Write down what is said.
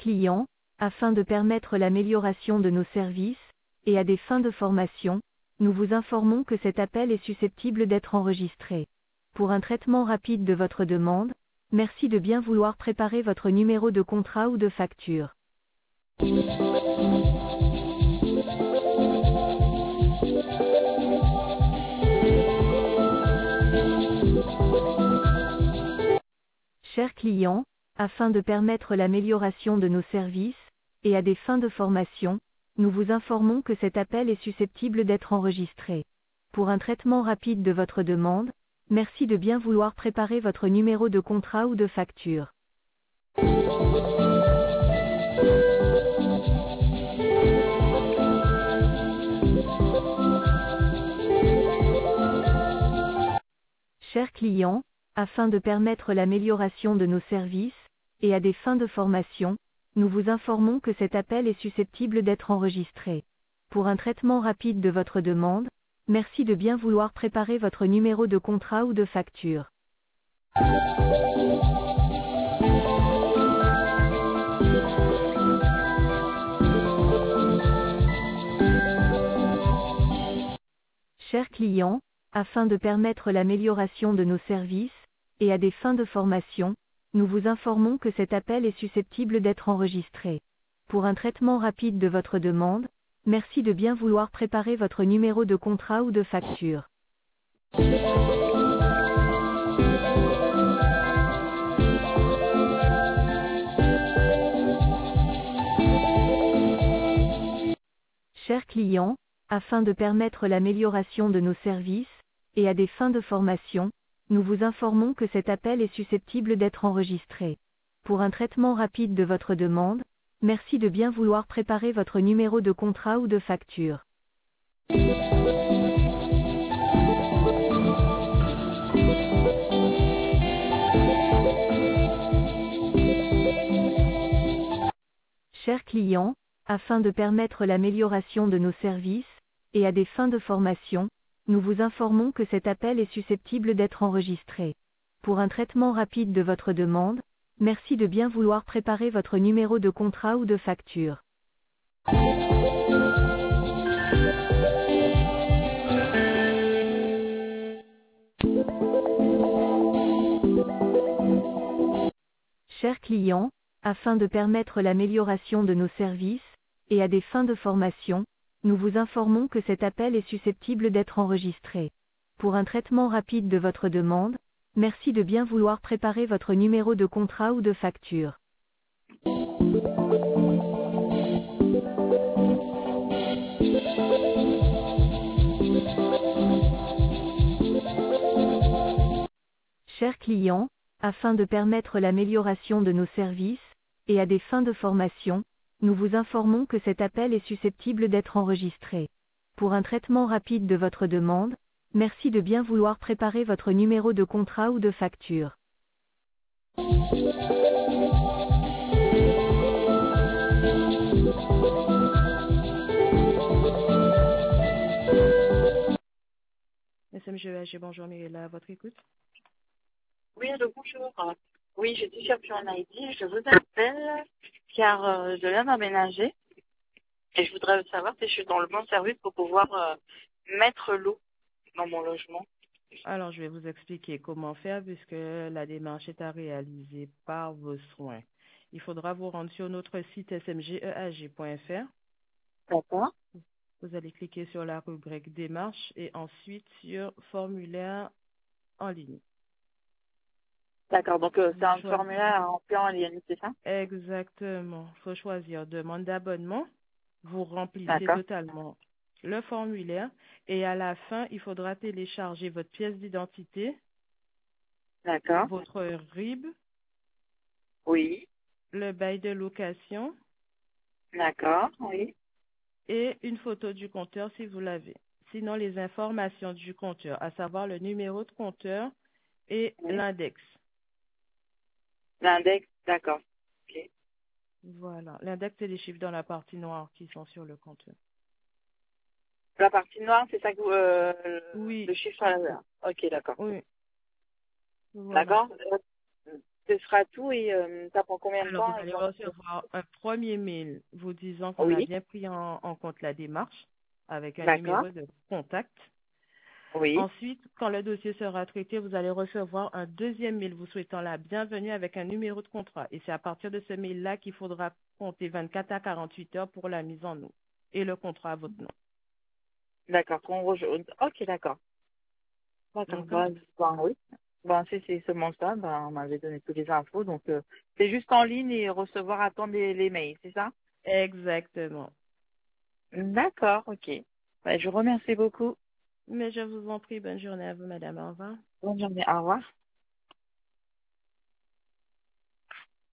client, afin de permettre l'amélioration de nos services, et à des fins de formation, nous vous informons que cet appel est susceptible d'être enregistré. Pour un traitement rapide de votre demande, merci de bien vouloir préparer votre numéro de contrat ou de facture. Chers clients, afin de permettre l'amélioration de nos services, et à des fins de formation, nous vous informons que cet appel est susceptible d'être enregistré. Pour un traitement rapide de votre demande, merci de bien vouloir préparer votre numéro de contrat ou de facture. Chers clients, afin de permettre l'amélioration de nos services, et à des fins de formation, nous vous informons que cet appel est susceptible d'être enregistré. Pour un traitement rapide de votre demande, merci de bien vouloir préparer votre numéro de contrat ou de facture. Chers clients, afin de permettre l'amélioration de nos services, et à des fins de formation, nous vous informons que cet appel est susceptible d'être enregistré. Pour un traitement rapide de votre demande, merci de bien vouloir préparer votre numéro de contrat ou de facture. Chers clients, afin de permettre l'amélioration de nos services, et à des fins de formation, nous vous informons que cet appel est susceptible d'être enregistré. Pour un traitement rapide de votre demande, merci de bien vouloir préparer votre numéro de contrat ou de facture. Chers clients, afin de permettre l'amélioration de nos services, et à des fins de formation, nous vous informons que cet appel est susceptible d'être enregistré. Pour un traitement rapide de votre demande, merci de bien vouloir préparer votre numéro de contrat ou de facture. Chers clients, afin de permettre l'amélioration de nos services, et à des fins de formation, nous vous informons que cet appel est susceptible d'être enregistré. Pour un traitement rapide de votre demande, merci de bien vouloir préparer votre numéro de contrat ou de facture. Chers clients, afin de permettre l'amélioration de nos services, et à des fins de formation, nous vous informons que cet appel est susceptible d'être enregistré. Pour un traitement rapide de votre demande, merci de bien vouloir préparer votre numéro de contrat ou de facture. SMGEAG, bonjour Mirella, à votre écoute. Oui, allô, bonjour. Oui, je suis sur Plan ID. Je vous appelle car je viens d'emménager et je voudrais savoir si je suis dans le bon service pour pouvoir mettre l'eau dans mon logement. Alors, je vais vous expliquer comment faire puisque la démarche est à réaliser par vos soins. Il faudra vous rendre sur notre site smgeag.fr. D'accord. Vous allez cliquer sur la rubrique démarche et ensuite sur formulaire en ligne. D'accord, donc c'est un formulaire à remplir en ligne, c'est ça? Exactement. Il faut choisir demande d'abonnement. Vous remplissez totalement le formulaire et à la fin, il faudra télécharger votre pièce d'identité, votre RIB, oui, le bail de location, oui, et une photo du compteur si vous l'avez. Sinon, les informations du compteur, à savoir le numéro de compteur et l'index. L'index, d'accord. Okay. Voilà. L'index, c'est les chiffres dans la partie noire qui sont sur le compteur. La partie noire, c'est ça que oui. Le chiffre à la... Ok, d'accord. Oui. Voilà. D'accord. ce sera tout et ça prend combien de Alors, vous temps? allez recevoir un premier mail vous disant qu'on a Oui, bien pris en compte la démarche avec un d'accord. numéro de contact. Oui, Ensuite, quand le dossier sera traité, vous allez recevoir un deuxième mail vous souhaitant la bienvenue avec un numéro de contrat. Et c'est à partir de ce mail-là qu'il faudra compter 24 à 48 heures pour la mise en eau et le contrat à votre nom. d'accord. Ok, d'accord. D'accord. D'accord? Oui. Si c'est seulement ça, on m'avait donné toutes les infos. Donc, c'est juste en ligne et recevoir, attendre les mails, c'est ça? Exactement. D'accord, ok. Je vous remercie beaucoup. Mais je vous en prie, bonne journée à vous, madame. Au revoir. Bonne journée. Au revoir.